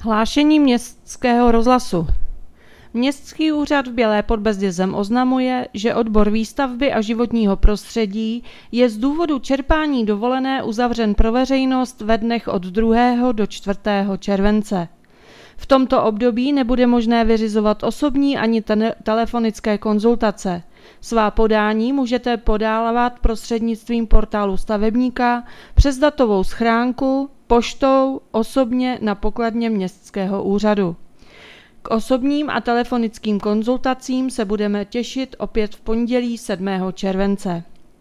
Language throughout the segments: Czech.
Hlášení Městského rozhlasu. Městský úřad v Bělé pod Bezdězem oznamuje, že odbor výstavby a životního prostředí je z důvodu čerpání dovolené uzavřen pro veřejnost ve dnech od 2. do 4. července. V tomto období nebude možné vyřizovat osobní ani telefonické konzultace. Svá podání můžete podávat prostřednictvím portálu stavebníka, přes datovou schránku, poštou, osobně na pokladně Městského úřadu. K osobním a telefonickým konzultacím se budeme těšit opět v pondělí 7. července.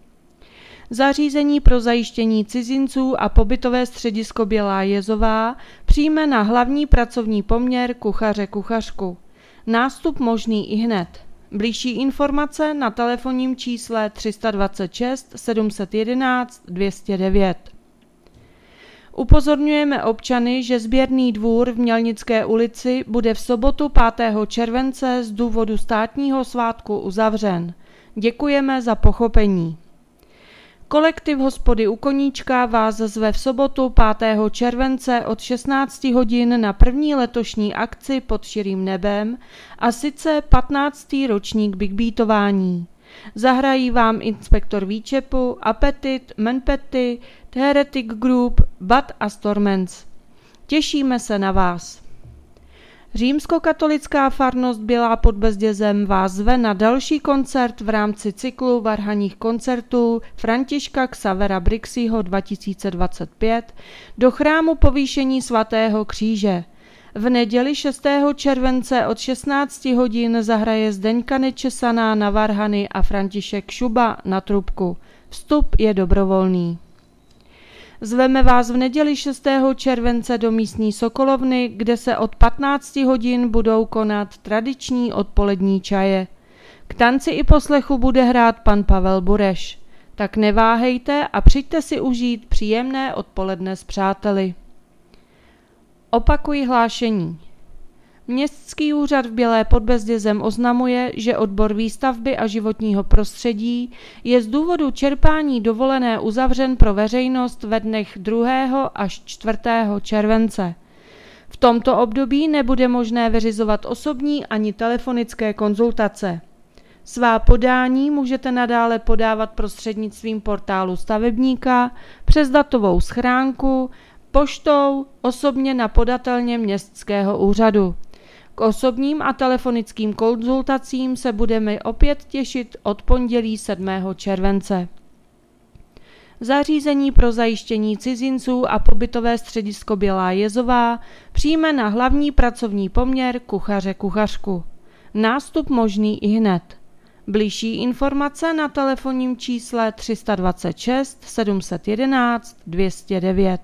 Zařízení pro zajištění cizinců a pobytové středisko Bělá Jezová přijme na hlavní pracovní poměr kuchaře/kuchařku. Nástup možný ihned. Bližší informace na telefonním čísle 326 711 209. Upozorňujeme občany, že sběrný dvůr v Mělnické ulici bude v sobotu 5. července z důvodu státního svátku uzavřen. Děkujeme za pochopení. Kolektiv hospody u Koníčka vás zve v sobotu 5. července od 16 hodin na první letošní akci Pod širým nebem, a sice 15. ročník Big Beatování. Zahrají vám Inspektor výčepu, Apetit, Menpety, Heretic Group, Bad a Stormens. Těšíme se na vás. Římskokatolická farnost Bělá pod Bezdězem vás zve na další koncert v rámci cyklu varhanních koncertů Františka Xavera Brixího 2025 do chrámu Povýšení svatého kříže. V neděli 6. července od 16 hodin zahraje Zdeňka Nečesaná na varhany a František Šuba na trubku. Vstup je dobrovolný. Zveme vás v neděli 6. července do místní Sokolovny, kde se od 15 hodin budou konat tradiční odpolední čaje. K tanci i poslechu bude hrát pan Pavel Bureš. Tak neváhejte a přijďte si užít příjemné odpoledne s přáteli. Opakuji hlášení. Městský úřad v Bělé pod Bezdězem oznamuje, že odbor výstavby a životního prostředí je z důvodu čerpání dovolené uzavřen pro veřejnost ve dnech 2. až 4. července. V tomto období nebude možné vyřizovat osobní ani telefonické konzultace. Svá podání můžete nadále podávat prostřednictvím portálu stavebníka, přes datovou schránku, poštou, osobně na podatelně Městského úřadu. K osobním a telefonickým konzultacím se budeme opět těšit od pondělí 7. července. Zařízení pro zajištění cizinců a pobytové středisko Bělá Jezová přijme na hlavní pracovní poměr kuchaře/kuchařku. Nástup možný ihned. Bližší informace na telefonním čísle 326 711 209.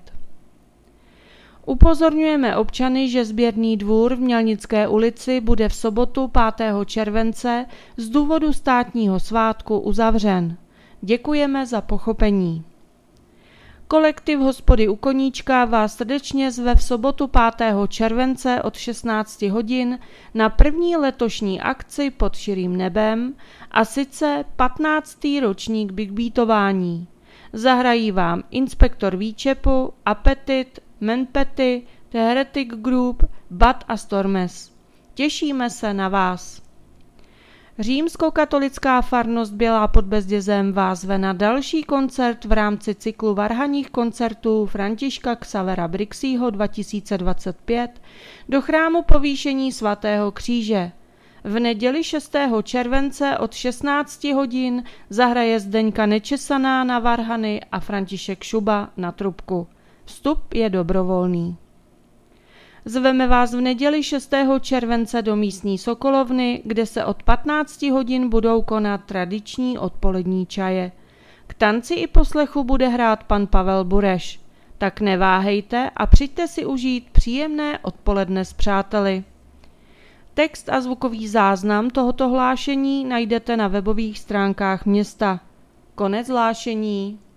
Upozorňujeme občany, že sběrný dvůr v Mělnické ulici bude v sobotu 5. července z důvodu státního svátku uzavřen. Děkujeme za pochopení. Kolektiv hospody u Koníčka vás srdečně zve v sobotu 5. července od 16 hodin na první letošní akci Pod širým nebem, a sice 15. ročník Big Beatování. Zahrají vám Inspektor výčepu, Apetit, Menpety, Heretic Group, Bad a Stormens. Těšíme se na vás. Římskokatolická farnost Bělá pod Bezdězem vás zve na další koncert v rámci cyklu varhanních koncertů Františka Xavera Brixího 2025 do chrámu Povýšení svatého kříže. V neděli 6. července od 16 hodin zahraje Zdeňka Nečesaná na varhany a František Šuba na trubku. Vstup je dobrovolný. Zveme vás v neděli 6. července do místní Sokolovny, kde se od 15 hodin budou konat tradiční odpolední čaje. K tanci i poslechu bude hrát pan Pavel Bureš. Tak neváhejte a přijďte si užít příjemné odpoledne s přáteli. Text a zvukový záznam tohoto hlášení najdete na webových stránkách města. Konec hlášení.